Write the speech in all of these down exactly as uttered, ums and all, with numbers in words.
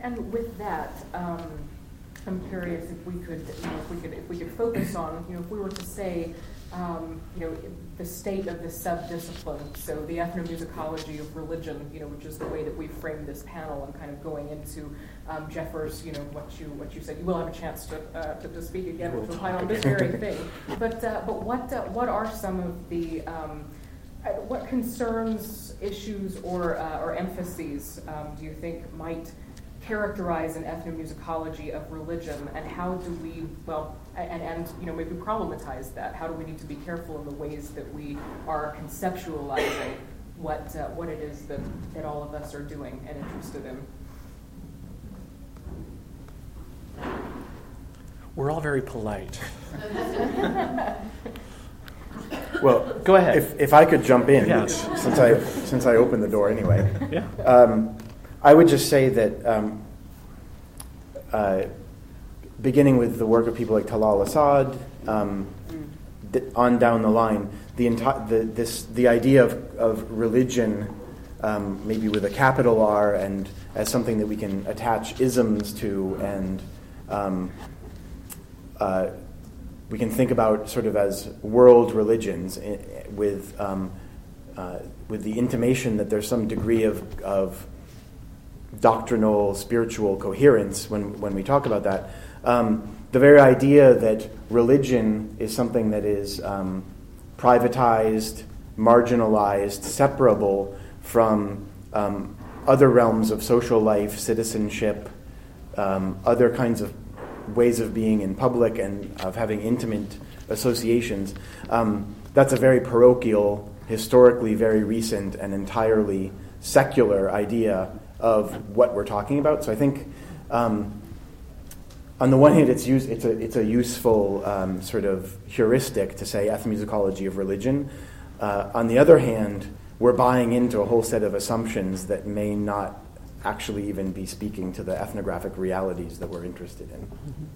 and with that, um, I'm curious if we could, you know, if we could, if we could focus on, you know, if we were to say, um, you know, the state of the subdiscipline. So the ethnomusicology of religion, you know, which is the way that we framed this panel, and kind of going into um, Jeffers, you know, what you what you said. You will have a chance to uh, to, to speak again, We'll which will on this very thing. But uh, but what uh, what are some of the um, what concerns, issues, or uh, or emphases um, do you think might characterize an ethnomusicology of religion, and how do we, well, and, and you know, maybe problematize that? How do we need to be careful in the ways that we are conceptualizing what uh, what it is that, that all of us are doing and interested in? We're all very polite. Well, go ahead. If, if I could jump in, yes. since I since I opened the door anyway. Yeah. Um, I would just say that um, uh, beginning with the work of people like Talal Asad, um, th- on down the line, the enti- the this the idea of of religion, um, maybe with a capital R, and as something that we can attach isms to, and um, uh, we can think about sort of as world religions, I- with um, uh, with the intimation that there's some degree of of doctrinal, spiritual coherence when, when we talk about that. Um, the very idea that religion is something that is um, privatized, marginalized, separable from um, other realms of social life, citizenship, um, other kinds of ways of being in public and of having intimate associations, um, that's a very parochial, historically very recent, and entirely secular idea of what we're talking about. So I think, um, on the one hand, it's use, it's a it's a useful um, sort of heuristic to say ethnomusicology of religion. Uh, on the other hand, we're buying into a whole set of assumptions that may not actually even be speaking to the ethnographic realities that we're interested in.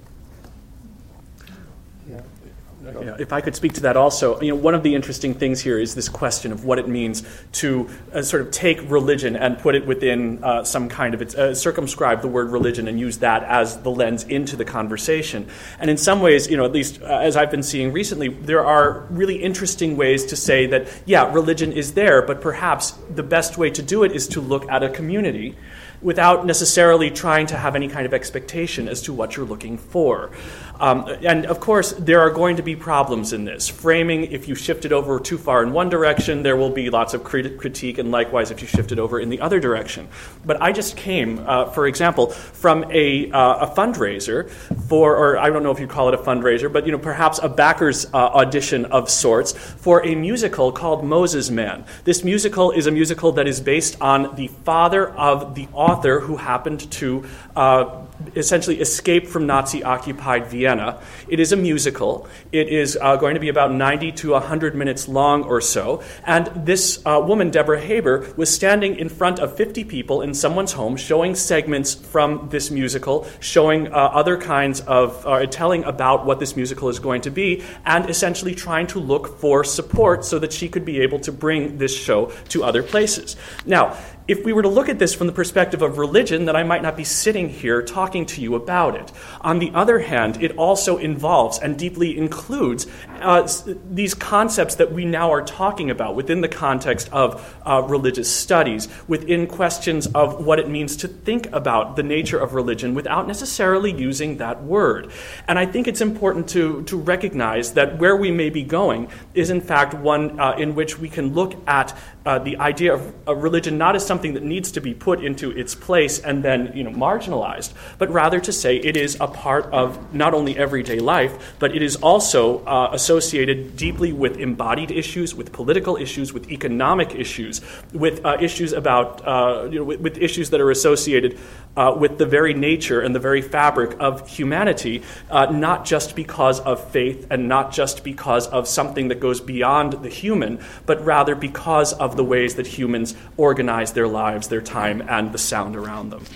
Yeah. Yeah, if I could speak to that also, you know, one of the interesting things here is this question of what it means to uh, sort of take religion and put it within uh, some kind of, it's, uh, circumscribe the word religion and use that as the lens into the conversation. And in some ways, you know, at least uh, as I've been seeing recently, there are really interesting ways to say that, yeah, religion is there, but perhaps the best way to do it is to look at a community without necessarily trying to have any kind of expectation as to what you're looking for. Um, and of course, there are going to be problems in this. Framing, if you shift it over too far in one direction, there will be lots of crit- critique, and likewise if you shift it over in the other direction. But I just came, uh, for example, from a, uh, a fundraiser for, or I don't know if you call it a fundraiser, but you know, perhaps a backers uh, audition of sorts for a musical called Moses Man. This musical is a musical that is based on the father of the author who happened to uh, essentially escape from Nazi-occupied Vienna. It is a musical. It is uh, going to be about ninety to one hundred minutes long or so. And this uh, woman, Deborah Haber, was standing in front of fifty people in someone's home, showing segments from this musical, showing uh, other kinds of, uh, telling about what this musical is going to be, and essentially trying to look for support so that she could be able to bring this show to other places. Now, if we were to look at this from the perspective of religion, then I might not be sitting here talking to you about it. On the other hand, it also involves and deeply includes uh, these concepts that we now are talking about within the context of uh, religious studies, within questions of what it means to think about the nature of religion without necessarily using that word. And I think it's important to, to recognize that where we may be going is in fact one uh, in which we can look at uh, the idea of, of religion not as something that needs to be put into its place and then, you know, marginalized, but rather to say it is a part of not only everyday life, but it is also uh, associated deeply with embodied issues, with political issues, with economic issues, with uh, issues about, uh, you know, with, with issues that are associated uh, with the very nature and the very fabric of humanity, uh, not just because of faith and not just because of something that goes beyond the human, but rather because of the ways that humans organize their lives, their time, and the sound around them.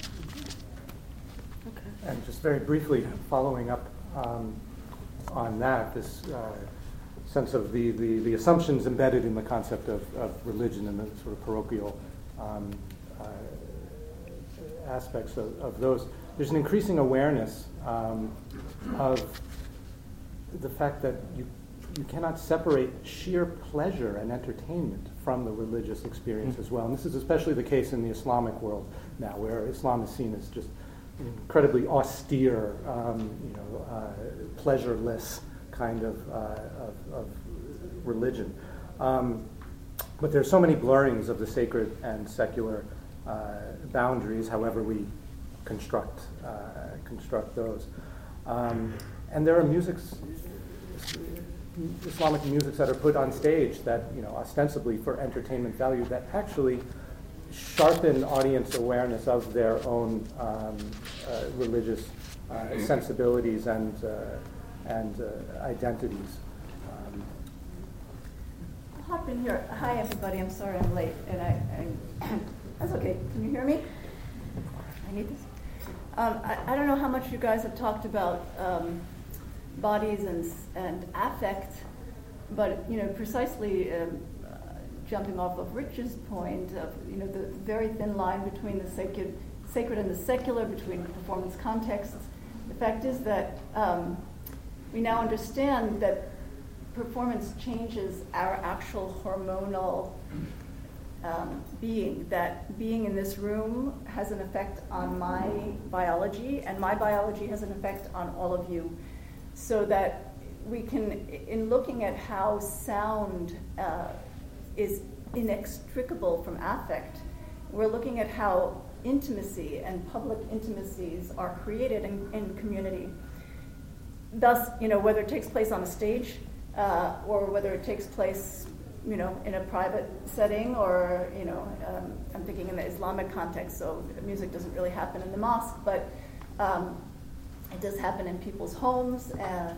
Okay. And just very briefly, following up um, on that, this uh, sense of the, the, the assumptions embedded in the concept of, of religion and the sort of parochial um, uh, aspects of, of those. There's an increasing awareness um, of the fact that you you cannot separate sheer pleasure and entertainment from the religious experience mm-hmm. as well. And this is especially the case in the Islamic world now, where Islam is seen as just incredibly austere, um, you know, uh, pleasureless kind of, uh, of, of religion. Um, but there's so many blurrings of the sacred and secular uh, boundaries, however we construct uh, construct those. Um, and there are musics, Islamic musics that are put on stage that, you know, ostensibly for entertainment value, that actually sharpen audience awareness of their own um, uh, religious uh, sensibilities and uh, and uh, identities. Um, I'll hop in here. Hi, everybody. I'm sorry I'm late, and I, I that's okay. Can you hear me? I need this. Um, I, I don't know how much you guys have talked about um, bodies and and affect, but you know, precisely um, uh, jumping off of Rich's point of, you know, the very thin line between the sacred, sacred and the secular, between performance contexts. The fact is that um, we now understand that performance changes our actual hormonal um, being, that being in this room has an effect on my biology, and my biology has an effect on all of you. So that we can, in looking at how sound uh, is inextricable from affect, we're looking at how intimacy and public intimacies are created in, in community. Thus, you know, whether it takes place on a stage uh, or whether it takes place, you know, in a private setting, or, you know, um, I'm thinking in the Islamic context, so music doesn't really happen in the mosque, but um, it does happen in people's homes. Uh,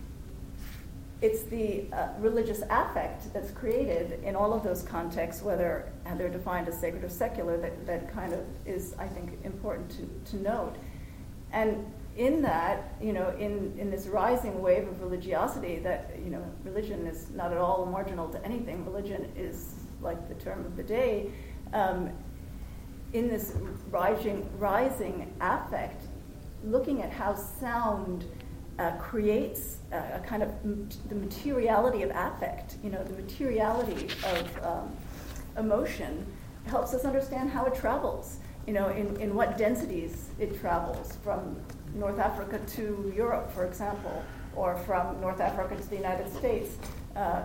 it's the uh, religious affect that's created in all of those contexts, whether they're defined as sacred or secular, that, that kind of is, I think, important to, to note. And in that, you know, in, in this rising wave of religiosity, that, you know, religion is not at all marginal to anything. Religion is like the term of the day. Um, in this rising, rising affect, looking at how sound uh, creates a, a kind of m- the materiality of affect, you know, the materiality of um, emotion, helps us understand how it travels, you know, in, in what densities it travels from North Africa to Europe, for example, or from North Africa to the United States, uh,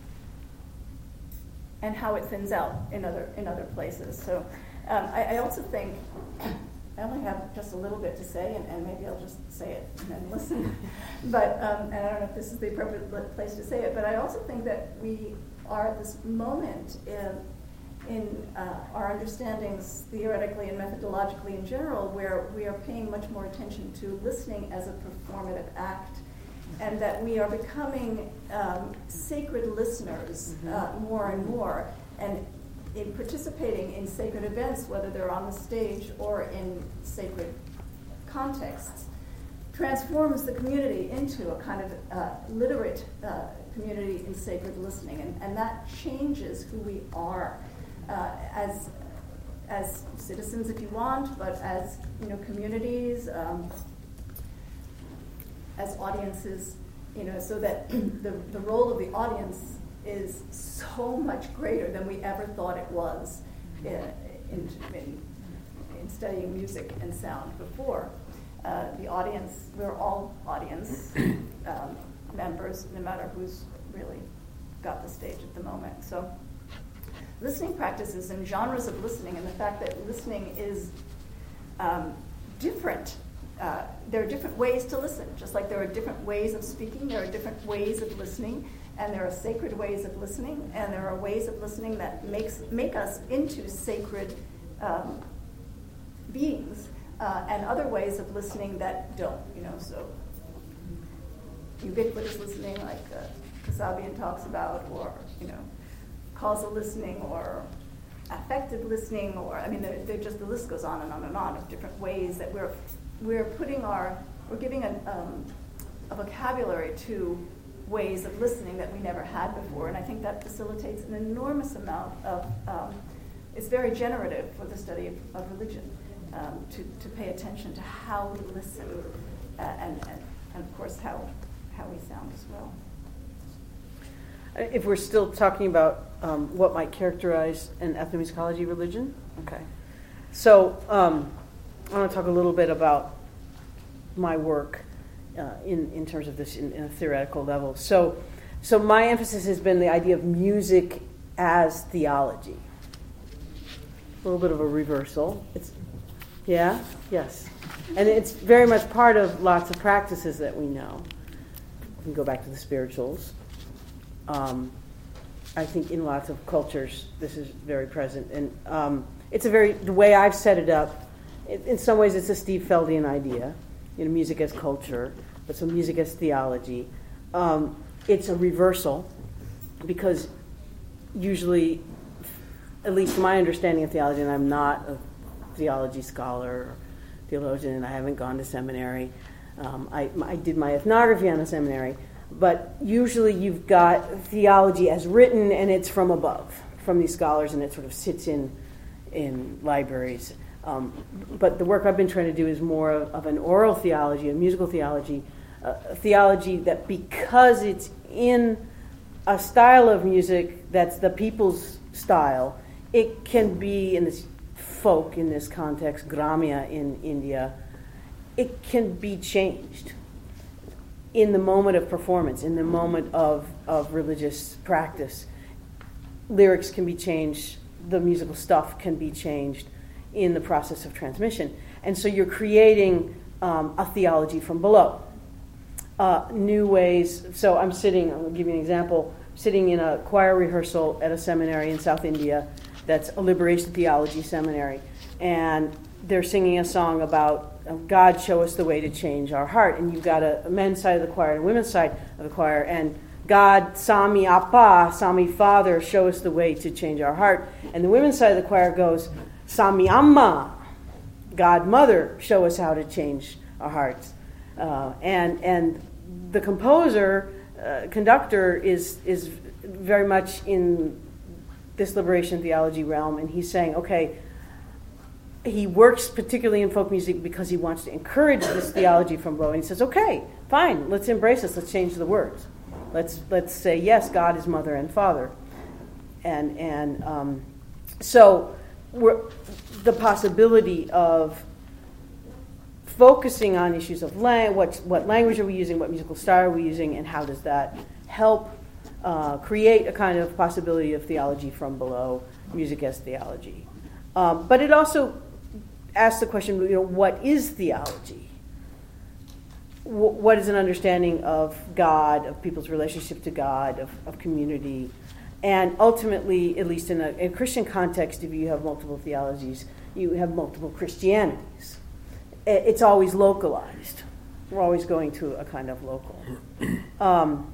and how it thins out in other in other places. So um, I, I also think, I only have just a little bit to say, and, and maybe I'll just say it and then listen. But um, and I don't know if this is the appropriate place to say it, but I also think that we are at this moment in, in uh, our understandings, theoretically and methodologically in general, where we are paying much more attention to listening as a performative act, and that we are becoming um, sacred listeners uh, more and more, and in participating in sacred events, whether they're on the stage or in sacred contexts, transforms the community into a kind of uh, literate uh, community in sacred listening, and, and that changes who we are uh, as as citizens, if you want, but as, you know, communities, um, as audiences, you know, so that the the role of the audience is so much greater than we ever thought it was in, in, in, in studying music and sound before. Uh, the audience, we're all audience um, members, no matter who's really got the stage at the moment. So listening practices and genres of listening, and the fact that listening is um, different. Uh, there are different ways to listen, just like there are different ways of speaking, there are different ways of listening. And there are sacred ways of listening, and there are ways of listening that makes make us into sacred um, beings, uh, and other ways of listening that don't. You know, so ubiquitous listening, like uh, Kasabian talks about, or, you know, causal listening, or affective listening, or I mean, they're, they're just the list goes on and on and on of different ways that we're we're putting our we're giving a, um, a vocabulary to ways of listening that we never had before, and I think that facilitates an enormous amount of, um, it's very generative for the study of, of religion. um, to, to pay attention to how we listen, uh, and, and, and of course how, how we sound as well. If we're still talking about um, what might characterize an ethnomusicology religion, okay. So um, I want to talk a little bit about my work uh, in in terms of this in, in a theoretical level. So, so my emphasis has been the idea of music as theology. A little bit of a reversal. It's yeah, yes, and it's very much part of lots of practices that we know. We can go back to the spirituals. Um, I think in lots of cultures this is very present, and um, it's a very the way I've set it up. In, in some ways, it's a Steve Feldian idea, you know, music as culture, but so music as theology. Um, it's a reversal because usually, at least my understanding of theology, and I'm not a theology scholar or theologian, and I haven't gone to seminary. Um, I, I did my ethnography on a seminary. But usually you've got theology as written, and it's from above, from these scholars, and it sort of sits in in libraries. Um, but the work I've been trying to do is more of, of an oral theology, a musical theology, uh, a theology that because it's in a style of music that's the people's style, it can be in this folk, in this context, Gramya in India, it can be changed in the moment of performance, in the moment of, of religious practice. Lyrics can be changed, the musical stuff can be changed in the process of transmission. And so you're creating um, a theology from below. Uh, new ways, so I'm sitting, I'll give you an example, sitting in a choir rehearsal at a seminary in South India that's a liberation theology seminary. And they're singing a song about God, show us the way to change our heart. And you've got a, a men's side of the choir and a women's side of the choir. And God, Sami Appa, Sami Father, show us the way to change our heart. And the women's side of the choir goes, Sami Amma, God Mother, show us how to change our hearts. Uh, and and the composer, uh, conductor, is is very much in this liberation theology realm. And he's saying, okay, he works particularly in folk music because he wants to encourage this theology from below. And he says, okay, fine, let's embrace this. Let's change the words. Let's let's say, yes, God is mother and father. And and um, so we're, the possibility of focusing on issues of lang- what, what language are we using, what musical style are we using, and how does that help uh, create a kind of possibility of theology from below, music as theology. Um, but it also ask the question, you know, what is theology? W- what is an understanding of God, of people's relationship to God, of, of community? And ultimately, at least in a, in a Christian context, if you have multiple theologies, you have multiple Christianities. It's always localized. We're always going to a kind of local. Um,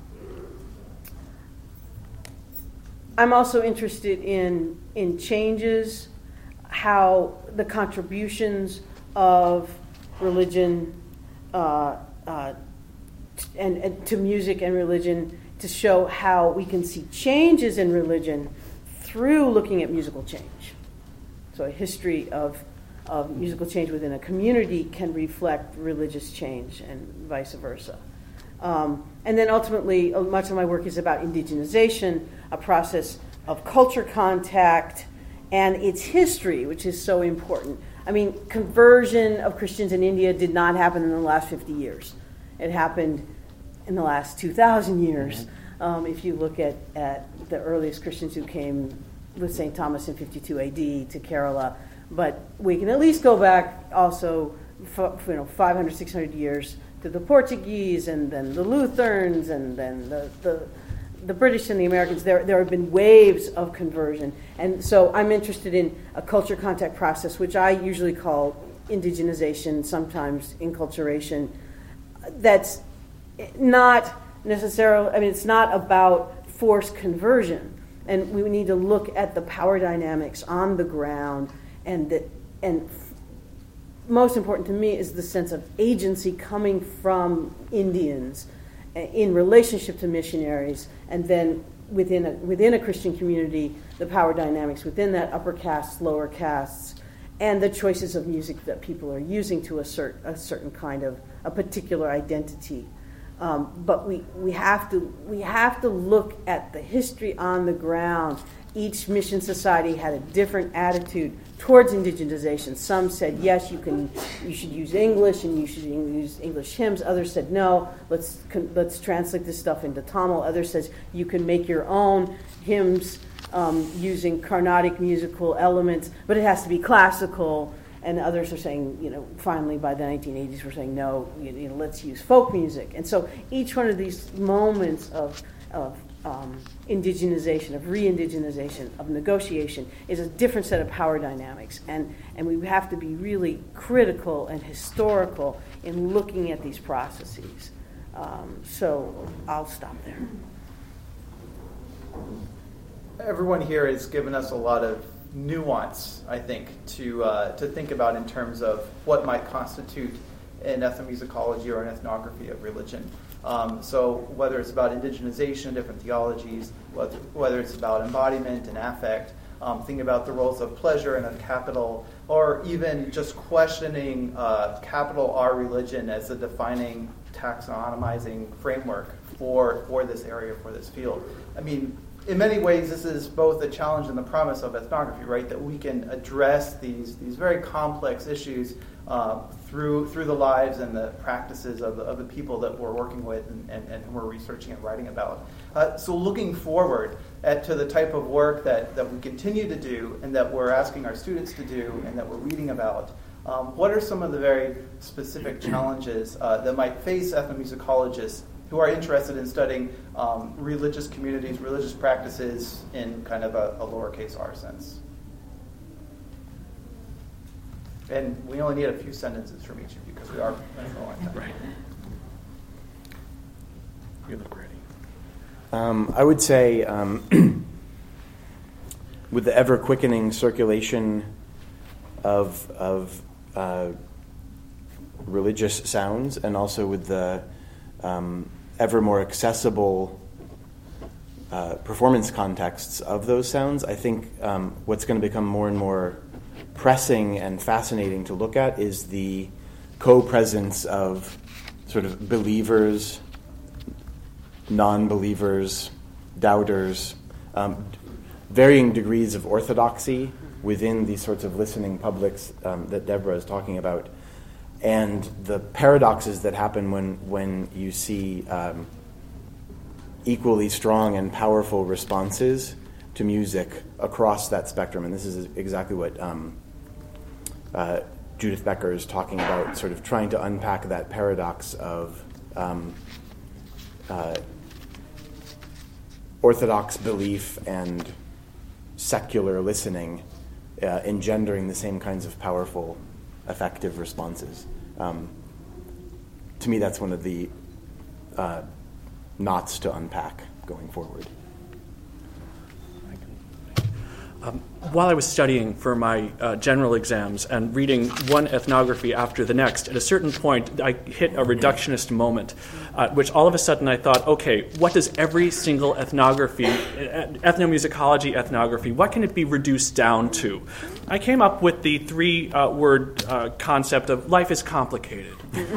I'm also interested in in changes, how the contributions of religion uh, uh, and, and to music and religion, to show how we can see changes in religion through looking at musical change. So a history of, of musical change within a community can reflect religious change and vice versa. Um, and then ultimately, much of my work is about indigenization, a process of culture contact, and its history, which is so important. I mean, conversion of Christians in India did not happen in the last fifty years. It happened in the last two thousand years. Mm-hmm. Um, if you look at, at the earliest Christians who came with Saint Thomas in fifty-two A D to Kerala. But we can at least go back also, for, you know, five hundred, six hundred years to the Portuguese, and then the Lutherans, and then the, the the British and the Americans. There there have been waves of conversion. And so I'm interested in a culture contact process, which I usually call indigenization, sometimes enculturation. That's not necessarily, I mean, it's not about forced conversion. And we need to look at the power dynamics on the ground, and the, and most important to me is the sense of agency coming from Indians in relationship to missionaries, and then within a, within a Christian community, the power dynamics within that, upper castes, lower castes, and the choices of music that people are using to assert a certain kind of a particular identity. Um, but we, we have to we have to look at the history on the ground. Each mission society had a different attitude towards indigenization. Some said yes, you can you should use English and you should use English hymns. Others said no, let's let's translate this stuff into Tamil. Others says you can make your own hymns um, using Carnatic musical elements, but it has to be classical. And others are saying, you know, finally by the nineteen eighties, we're saying, no, you know, let's use folk music. And so each one of these moments of, of um, indigenization, of re-indigenization, of negotiation, is a different set of power dynamics. And, and we have to be really critical and historical in looking at these processes. Um, so I'll stop there. Everyone here has given us a lot of nuance, I think, to uh, to think about in terms of what might constitute an ethnomusicology or an ethnography of religion. Um, so whether it's about indigenization, different theologies, whether, whether it's about embodiment and affect, um, thinking about the roles of pleasure and of capital, or even just questioning uh, capital R religion as a defining taxonomizing framework for, for this area, for this field. I mean, in many ways, this is both a challenge and the promise of ethnography, right? That we can address these these very complex issues uh, through through the lives and the practices of the, of the people that we're working with and, and, and who we're researching and writing about. Uh, so looking forward at, to the type of work that, that we continue to do and that we're asking our students to do and that we're reading about, um, what are some of the very specific challenges uh, that might face ethnomusicologists who are interested in studying um, religious communities, religious practices in kind of a, a lowercase r sense? And we only need a few sentences from each of you because we are running low on time. Right. You look ready. Um, I would say um, with the ever-quickening circulation of, of uh, religious sounds, and also with the um, ever more accessible uh, performance contexts of those sounds, I think um, what's going to become more and more pressing and fascinating to look at is the co-presence of sort of believers, non-believers, doubters, um, varying degrees of orthodoxy within these sorts of listening publics um, that Deborah is talking about, and the paradoxes that happen when, when you see um, equally strong and powerful responses to music across that spectrum. And this is exactly what um, uh, Judith Becker is talking about, sort of trying to unpack that paradox of um, uh, orthodox belief and secular listening uh, engendering the same kinds of powerful, effective responses. Um, to me, that's one of the uh, knots to unpack going forward. Um, while I was studying for my uh, general exams and reading one ethnography after the next, at a certain point I hit a reductionist moment, uh, which all of a sudden I thought, okay, what does every single ethnography, ethnomusicology ethnography, what can it be reduced down to? I came up with the three-word uh, uh, concept of life is complicated.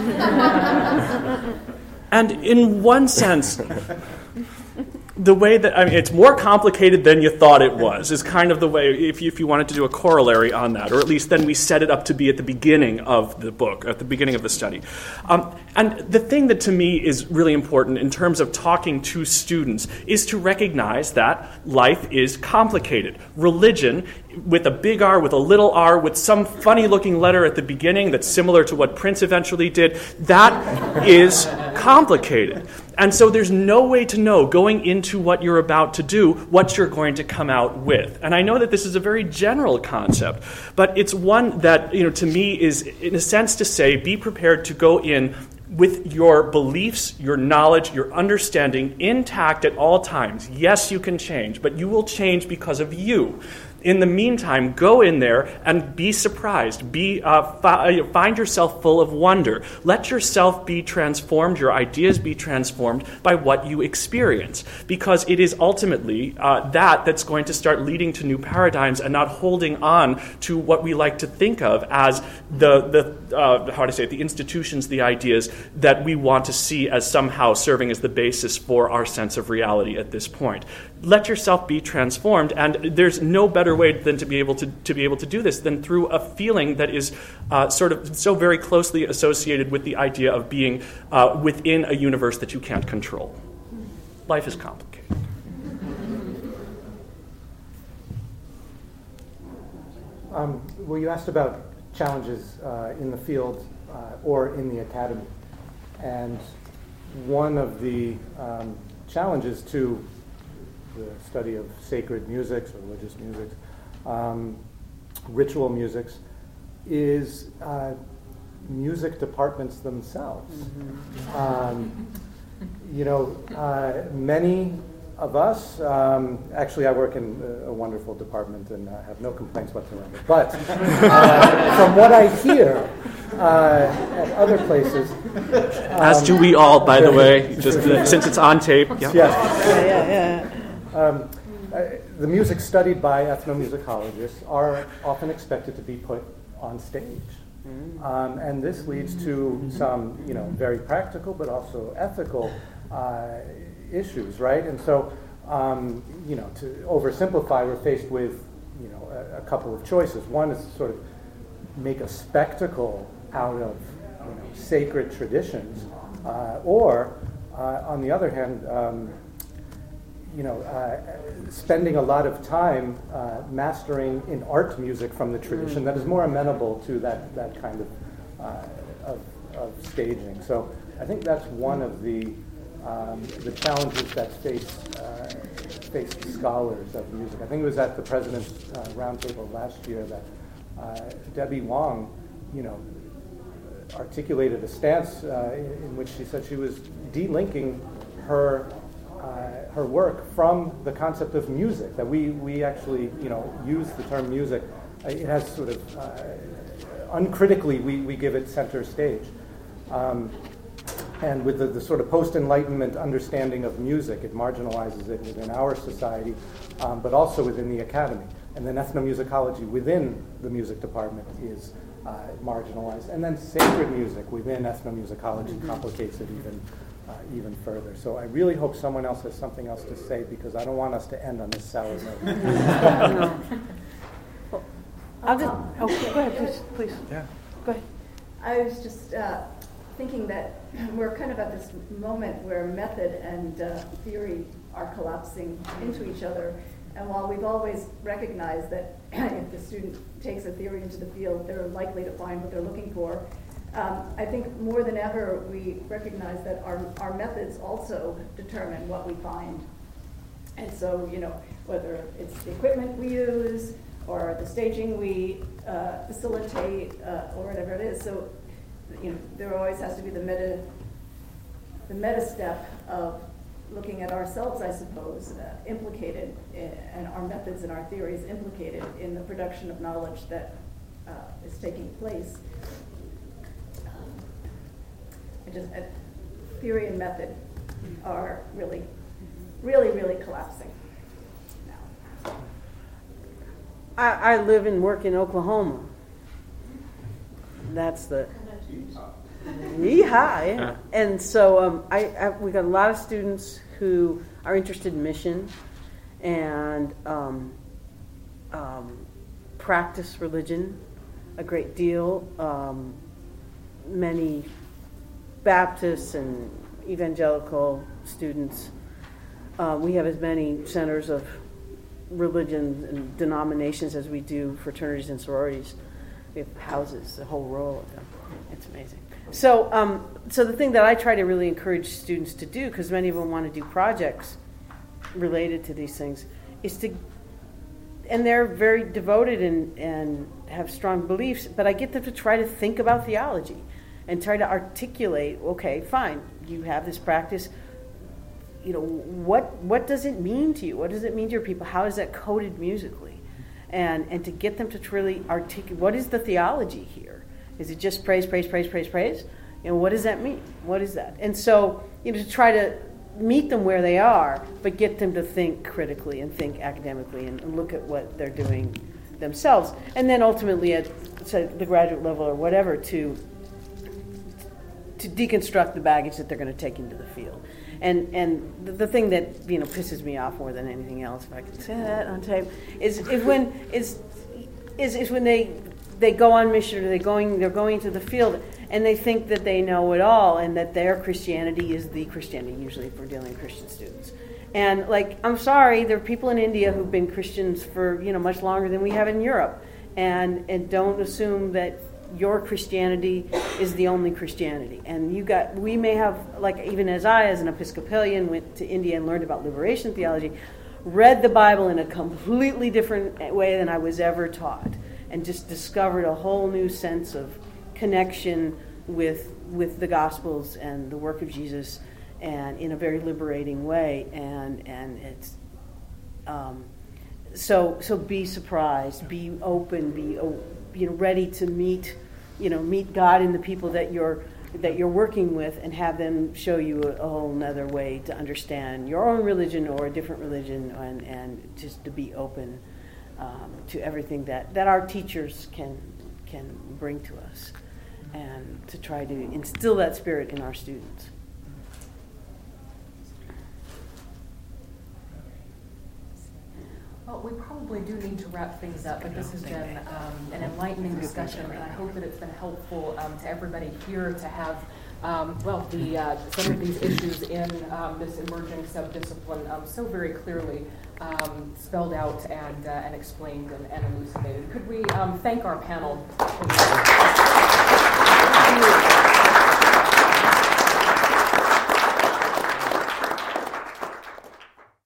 And in one sense, the way that, I mean, it's more complicated than you thought it was, is kind of the way, if you, if you wanted to do a corollary on that, or at least then we set it up to be at the beginning of the book, at the beginning of the study. Um, and the thing that to me is really important in terms of talking to students is to recognize that life is complicated. Religion, with a big R, with a little r, with some funny-looking letter at the beginning that's similar to what Prince eventually did, that is complicated. And so there's no way to know, going into what you're about to do, what you're going to come out with. And I know that this is a very general concept, but it's one that, you know, to me is, in a sense, to say, be prepared to go in with your beliefs, your knowledge, your understanding intact at all times. Yes, you can change, but you will change because of you. In the meantime, go in there and be surprised. Be uh, fi- find yourself full of wonder. Let yourself be transformed, your ideas be transformed by what you experience, because it is ultimately uh, that that's going to start leading to new paradigms and not holding on to what we like to think of as the, the uh, how do I say it, the institutions, the ideas that we want to see as somehow serving as the basis for our sense of reality at this point. Let yourself be transformed, and there's no better way than to be able to, to be able to do this than through a feeling that is uh, sort of so very closely associated with the idea of being uh, within a universe that you can't control. Life is complicated. Um, well, you asked about challenges uh, in the field uh, or in the academy. And one of the um, challenges to the study of sacred musics or religious musics, um, ritual musics, is uh, music departments themselves. Mm-hmm. Um, you know, uh, many of us, um, actually I work in a, a wonderful department and uh, have no complaints whatsoever, but uh, from what I hear uh, at other places... Um, As do we all, by the way, just uh, since it's on tape. Yeah, yeah, yeah. yeah, yeah. Um, uh, the music studied by ethnomusicologists are often expected to be put on stage. Um, and this leads to some, you know, very practical but also ethical uh, issues, right? And so, um, you know, to oversimplify, we're faced with, you know, a, a couple of choices. One is to sort of make a spectacle out of, you know, sacred traditions, uh, or, uh, on the other hand, um, you know, uh, spending a lot of time uh, mastering in art music from the tradition mm. that is more amenable to that, that kind of, uh, of, of staging. So I think that's one of the um, the challenges that face uh, face scholars of music. I think it was at the President's uh, Roundtable last year that uh, Debbie Wong, you know, articulated a stance uh, in, in which she said she was delinking her Uh, her work from the concept of music, that we, we actually, you know, use the term music. Uh, it has sort of, uh, uncritically, we, we give it center stage. Um, and with the, the sort of post-Enlightenment understanding of music, it marginalizes it within our society, um, but also within the academy. And then ethnomusicology within the music department is uh, marginalized. And then sacred music within ethnomusicology mm-hmm. complicates it even Uh, even further. So I really hope someone else has something else to say, because I don't want us to end on this sour note. No. Well, I'll just, oh, go ahead, please, please. Yeah. Go ahead. I was just uh, thinking that we're kind of at this moment where method and uh, theory are collapsing into each other. And while we've always recognized that if the student takes a theory into the field, they're likely to find what they're looking for, Um, I think more than ever we recognize that our, our methods also determine what we find. And so, you know, whether it's the equipment we use or the staging we uh, facilitate uh, or whatever it is. So, you know, there always has to be the meta, the meta step of looking at ourselves, I suppose, uh, implicated in, and our methods and our theories implicated in the production of knowledge that uh, is taking place. Just, uh, theory and method are really, really, really collapsing now. I, I live and work in Oklahoma. That's the yeehaw, yeah. And so um, I, I we got a lot of students who are interested in mission and um, um, practice religion a great deal. Um, many Baptists and evangelical students. Uh, we have as many centers of religion and denominations as we do fraternities and sororities. We have houses, a whole row of them. It's amazing. So, um, so the thing that I try to really encourage students to do, because many of them want to do projects related to these things, is to, and they're very devoted and, and have strong beliefs, but I get them to try to think about theology and try to articulate, okay, fine, you have this practice, you know, what what does it mean to you? What does it mean to your people? How is that coded musically? and, and to get them to truly articulate, what is the theology here? Is it just praise, praise, praise, praise, praise? You know, what does that mean? What is that? And so, you know, to try to meet them where they are, but get them to think critically and think academically and, and look at what they're doing themselves. And then ultimately at say, the graduate level or whatever to to deconstruct the baggage that they're going to take into the field. And and the, the thing that, you know, pisses me off more than anything else, if I can say that on tape, is, is when is is is when they they go on mission or they going they're going to the field and they think that they know it all and that their Christianity is the Christianity, usually if we're dealing with Christian students. And like, I'm sorry, there are people in India who've been Christians for, you know, much longer than we have in Europe. And and don't assume that your Christianity is the only Christianity. And you got, we may have, like even as I, as an Episcopalian, went to India and learned about liberation theology, read the Bible in a completely different way than I was ever taught, and just discovered a whole new sense of connection with with the Gospels and the work of Jesus, and in a very liberating way. And and it's um, so so be surprised, be open, be you know ready to meet you know meet God in the people that you're that you're working with, and have them show you a, a whole nother way to understand your own religion or a different religion, and and just to be open um, to everything that that our teachers can can bring to us, and to try to instill that spirit in our students. Well, we probably do need to wrap things up, but this has been um, an enlightening discussion, and I hope that it's been helpful um, to everybody here to have, um, well, the uh, some of these issues in um, this emerging subdiscipline um, so very clearly um, spelled out and uh, and explained and, and elucidated. Could we um, thank our panel?